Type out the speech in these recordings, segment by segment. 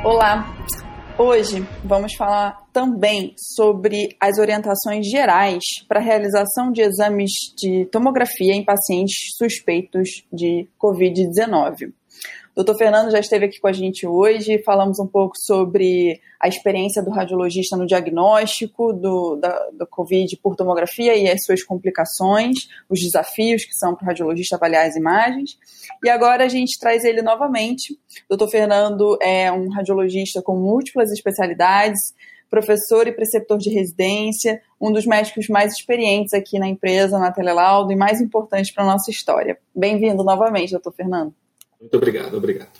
Olá! Hoje vamos falar também sobre as orientações gerais para a realização de exames de tomografia em pacientes suspeitos de Covid-19. O Dr. Fernando já esteve aqui com a gente hoje, falamos um pouco sobre a experiência do radiologista no diagnóstico do Covid por tomografia e as suas complicações, os desafios que são para o radiologista avaliar as imagens. E agora a gente traz ele novamente. O Dr. Fernando é um radiologista com múltiplas especialidades, professor e preceptor de residência, um dos médicos mais experientes aqui na empresa, na Telelaudo, e mais importante para a nossa história. Bem-vindo novamente, Dr. Fernando. Muito obrigado.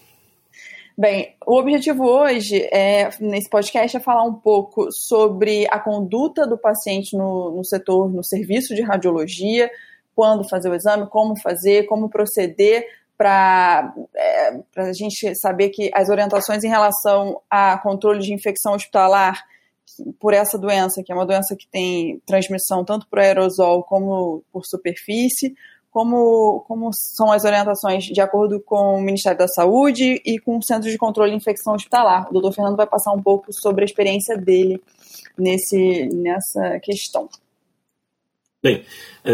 Bem, o objetivo hoje, nesse podcast, é falar um pouco sobre a conduta do paciente no setor, no serviço de radiologia, quando fazer o exame, como fazer, como proceder, para a gente saber que as orientações em relação a controle de infecção hospitalar por essa doença, que é uma doença que tem transmissão tanto por aerosol como por superfície, como são as orientações de acordo com o Ministério da Saúde e com o Centro de Controle de Infecção Hospitalar. O Dr. Fernando vai passar um pouco sobre a experiência dele nessa questão. Bem,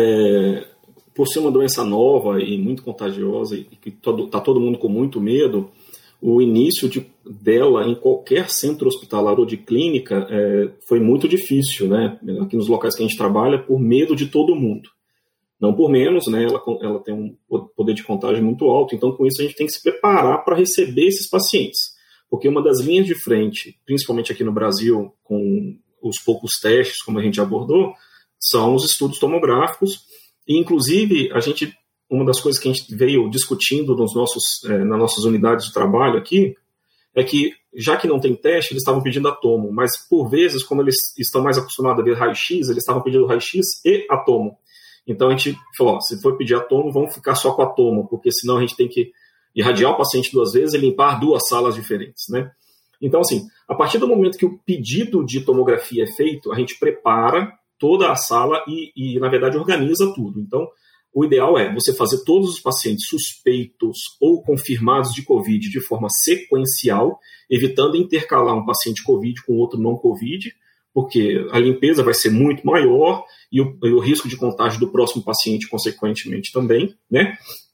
por ser uma doença nova e muito contagiosa e que está todo mundo com muito medo, o início dela em qualquer centro hospitalar ou de clínica foi muito difícil, né? Aqui nos locais que a gente trabalha, por medo de todo mundo. Não por menos, né? Ela tem um poder de contágio muito alto, então com isso a gente tem que se preparar para receber esses pacientes. Porque uma das linhas de frente, principalmente aqui no Brasil, com os poucos testes, como a gente abordou, são os estudos tomográficos. E, inclusive, uma das coisas que a gente veio discutindo nas nossas unidades de trabalho aqui, é que, já que não tem teste, eles estavam pedindo a tomo, mas, por vezes, como eles estão mais acostumados a ver raio-x, eles estavam pedindo raio-x e a tomo. Então, a gente falou, se for pedir a tomo, vamos ficar só com a tomo, porque senão a gente tem que irradiar o paciente 2 vezes e limpar 2 salas diferentes, né? Então, assim, a partir do momento que o pedido de tomografia é feito, a gente prepara toda a sala e na verdade, organiza tudo. Então, o ideal é você fazer todos os pacientes suspeitos ou confirmados de COVID de forma sequencial, evitando intercalar um paciente COVID com outro não COVID, porque a limpeza vai ser muito maior e o risco de contágio do próximo paciente, consequentemente, também, né?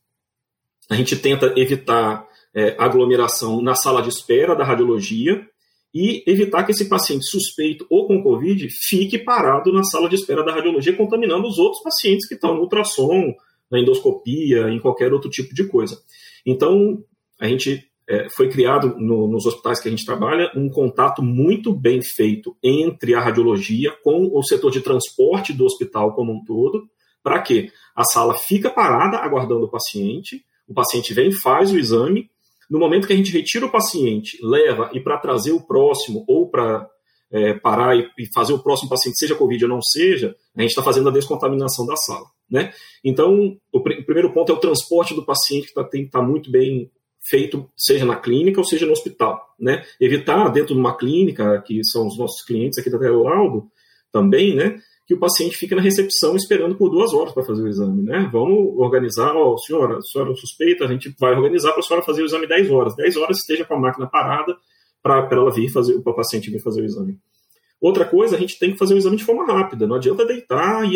A gente tenta evitar aglomeração na sala de espera da radiologia e evitar que esse paciente suspeito ou com COVID fique parado na sala de espera da radiologia, contaminando os outros pacientes que estão no ultrassom, na endoscopia, em qualquer outro tipo de coisa. Então, a gente foi criado nos hospitais que a gente trabalha um contato muito bem feito entre a radiologia com o setor de transporte do hospital como um todo, para que a sala fica parada aguardando o paciente vem, faz o exame, no momento que a gente retira o paciente, leva e para trazer o próximo ou para parar e fazer o próximo paciente, seja COVID ou não seja, a gente está fazendo a descontaminação da sala, né? Então, o primeiro ponto é o transporte do paciente, que tem que estar muito bem feito, seja na clínica ou seja no hospital, né? Evitar dentro de uma clínica, que são os nossos clientes aqui da Telelaudo, também, né? Que o paciente fique na recepção esperando por 2 horas para fazer o exame, né? Vamos organizar, a senhora suspeita, a gente vai organizar para a senhora fazer o exame 10 horas. 10 horas esteja com a máquina parada para ela vir fazer, para o paciente vir fazer o exame. Outra coisa, a gente tem que fazer o exame de forma rápida, não adianta deitar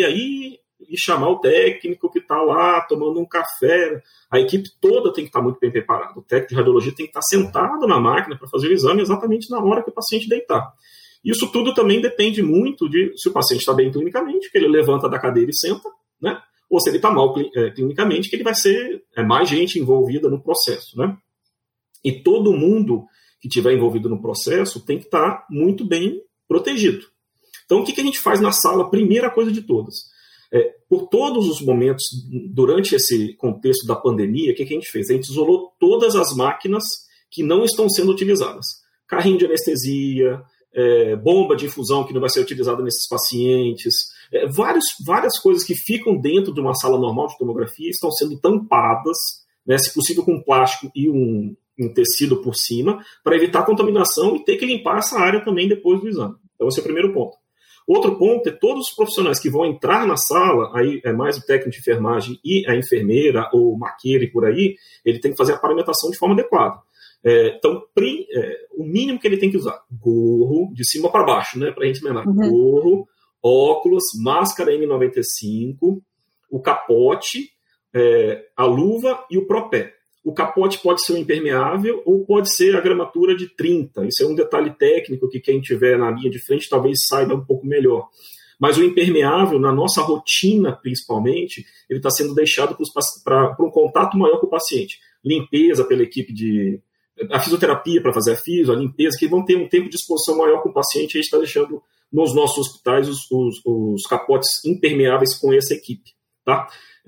e chamar o técnico que está lá tomando um café. A equipe toda tem que estar muito bem preparada. O técnico de radiologia tem que estar sentado na máquina para fazer o exame exatamente na hora que o paciente deitar. Isso tudo também depende muito de se o paciente está bem clinicamente, que ele levanta da cadeira e senta, né? Ou se ele está mal clinicamente, que ele vai ser mais gente envolvida no processo, né? E todo mundo que estiver envolvido no processo tem que estar muito bem protegido. Então, o que a gente faz na sala? Primeira coisa de todas. Por todos os momentos, durante esse contexto da pandemia, o que a gente fez? A gente isolou todas as máquinas que não estão sendo utilizadas. Carrinho de anestesia, bomba de infusão que não vai ser utilizada nesses pacientes, várias coisas que ficam dentro de uma sala normal de tomografia estão sendo tampadas, né, se possível com plástico e um tecido por cima, para evitar contaminação e ter que limpar essa área também depois do exame. Então esse é o primeiro ponto. Outro ponto é todos os profissionais que vão entrar na sala, aí é mais o técnico de enfermagem e a enfermeira ou o maqueiro e por aí, ele tem que fazer a paramentação de forma adequada. Então, o mínimo que ele tem que usar, gorro, de cima para baixo, né, para a gente lembrar, gorro, óculos, máscara N95, o capote, a luva e o propé. O capote pode ser um impermeável ou pode ser a gramatura de 30. Isso é um detalhe técnico que quem estiver na linha de frente talvez saiba um pouco melhor. Mas o impermeável, na nossa rotina principalmente, ele está sendo deixado para um contato maior com o paciente. Limpeza pela equipe a fisioterapia para fazer a fisio, a limpeza, que vão ter um tempo de exposição maior com o paciente, a gente está deixando nos nossos hospitais os capotes impermeáveis com essa equipe. Tá?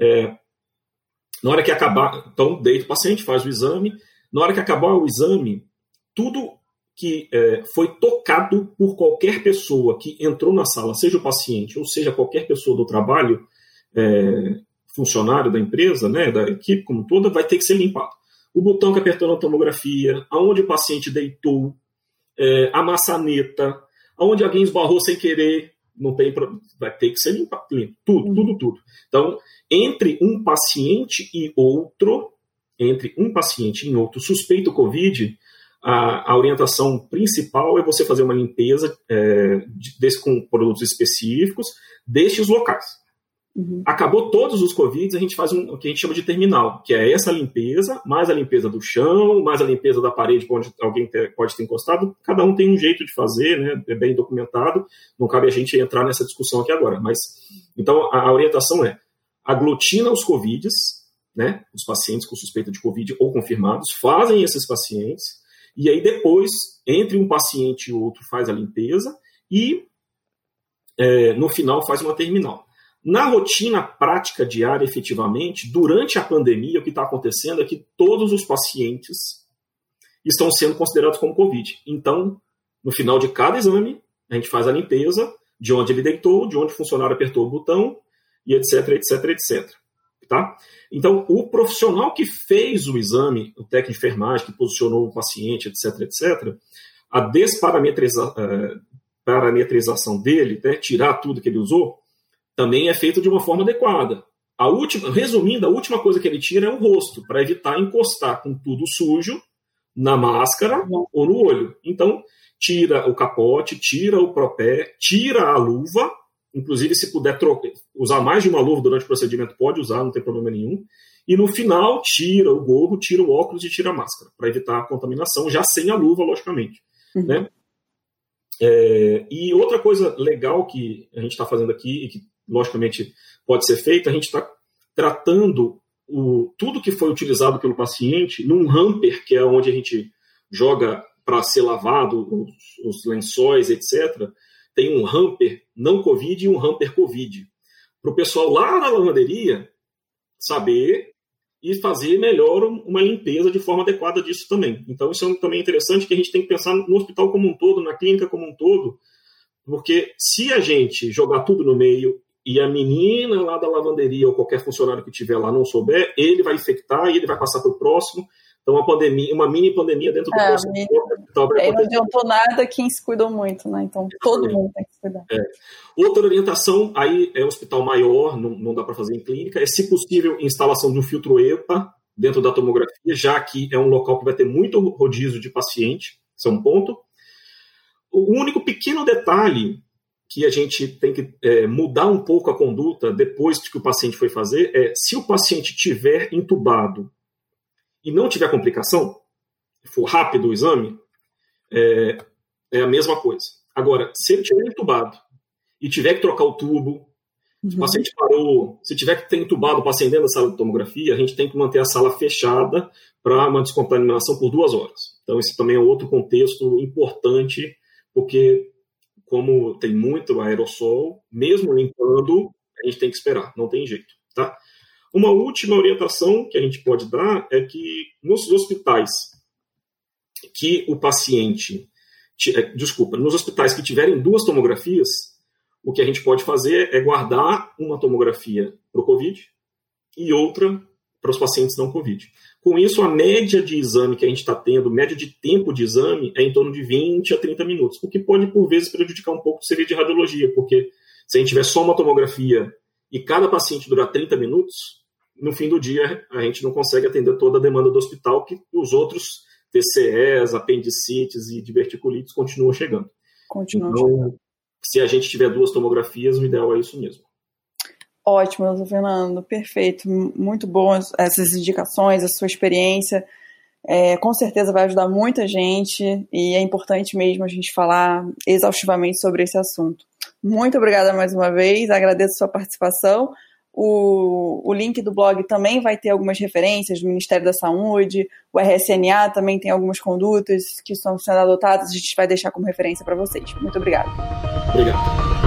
Na hora que acabar, então deita o paciente, faz o exame, na hora que acabar o exame, tudo que foi tocado por qualquer pessoa que entrou na sala, seja o paciente ou seja qualquer pessoa do trabalho, funcionário da empresa, né, da equipe como toda, vai ter que ser limpado. O botão que apertou na tomografia, aonde o paciente deitou, a maçaneta, aonde alguém esbarrou sem querer, não tem problema, vai ter que ser limpado. Tudo. Então, entre um paciente e outro suspeito Covid, a orientação principal é você fazer uma limpeza com produtos específicos destes locais. Acabou todos os Covids, a gente faz o que a gente chama de terminal, que é essa limpeza, mais a limpeza do chão, mais a limpeza da parede onde alguém pode ter encostado. Cada um tem um jeito de fazer, né? É bem documentado, não cabe a gente entrar nessa discussão aqui agora. Mas, então, a orientação é aglutina os Covids, né? Os pacientes com suspeita de Covid ou confirmados, fazem esses pacientes, e aí depois, entre um paciente e outro, faz a limpeza e, no final, faz uma terminal. Na rotina prática diária, efetivamente, durante a pandemia, o que está acontecendo é que todos os pacientes estão sendo considerados como Covid. Então, no final de cada exame, a gente faz a limpeza de onde ele deitou, de onde o funcionário apertou o botão, e etc, etc, etc. Tá? Então, o profissional que fez o exame, o técnico de enfermagem que posicionou o paciente, etc, etc, a desparametrização dele, né, tirar tudo que ele usou, também é feito de uma forma adequada. Resumindo, a última coisa que ele tira é o rosto, para evitar encostar com tudo sujo na máscara ou no olho. Então, tira o capote, tira o propé, tira a luva, inclusive se puder usar mais de uma luva durante o procedimento, pode usar, não tem problema nenhum. E no final, tira o gorro, tira o óculos e tira a máscara, para evitar a contaminação, já sem a luva, logicamente. Né? E outra coisa legal que a gente está fazendo aqui, e que logicamente pode ser feito, a gente está tratando tudo que foi utilizado pelo paciente num hamper, que é onde a gente joga para ser lavado os lençóis, etc. Tem um hamper não Covid e um hamper Covid. Para o pessoal lá na lavanderia saber e fazer melhor uma limpeza de forma adequada disso também. Então isso é também interessante, que a gente tem que pensar no hospital como um todo, na clínica como um todo, porque se a gente jogar tudo no meio e a menina lá da lavanderia ou qualquer funcionário que estiver lá não souber, ele vai infectar e ele vai passar para o próximo. Então, uma mini pandemia dentro do próximo hospital. Não adiantou nada quem se cuidou muito, né? Então, todo mundo tem que se cuidar. Outra orientação, aí é hospital maior, não dá para fazer em clínica, é, se possível, instalação de um filtro EPA dentro da tomografia, já que é um local que vai ter muito rodízio de paciente, isso é um ponto. O único pequeno detalhe que a gente tem que mudar um pouco a conduta depois que o paciente foi fazer é, se o paciente tiver entubado e não tiver complicação, for rápido o exame, é a mesma coisa. Agora, se ele tiver entubado e tiver que trocar o tubo, se o paciente parou, se tiver que ter entubado o paciente dentro da sala de tomografia, a gente tem que manter a sala fechada para uma descontaminação por 2 horas. Então, esse também é outro contexto importante, porque como tem muito aerossol, mesmo limpando, a gente tem que esperar, não tem jeito, tá? Uma última orientação que a gente pode dar é que nos hospitais que o paciente... nos hospitais que tiverem 2 tomografias, o que a gente pode fazer é guardar uma tomografia para o COVID e outra para os pacientes não COVID. Com isso, a média de exame que a gente está tendo, média de tempo de exame, é em torno de 20 a 30 minutos, o que pode, por vezes, prejudicar um pouco o serviço de radiologia, porque se a gente tiver só uma tomografia e cada paciente durar 30 minutos, no fim do dia a gente não consegue atender toda a demanda do hospital, que os outros TCEs, apendicites e diverticulites continuam chegando. Então, se a gente tiver 2 tomografias, o ideal é isso mesmo. Ótimo, doutor Fernando, perfeito. Muito bom essas indicações, a sua experiência. Com certeza vai ajudar muita gente e é importante mesmo a gente falar exaustivamente sobre esse assunto. Muito obrigada mais uma vez, agradeço a sua participação. O link do blog também vai ter algumas referências do Ministério da Saúde, o RSNA também tem algumas condutas que estão sendo adotadas, a gente vai deixar como referência para vocês. Muito obrigada. Obrigado.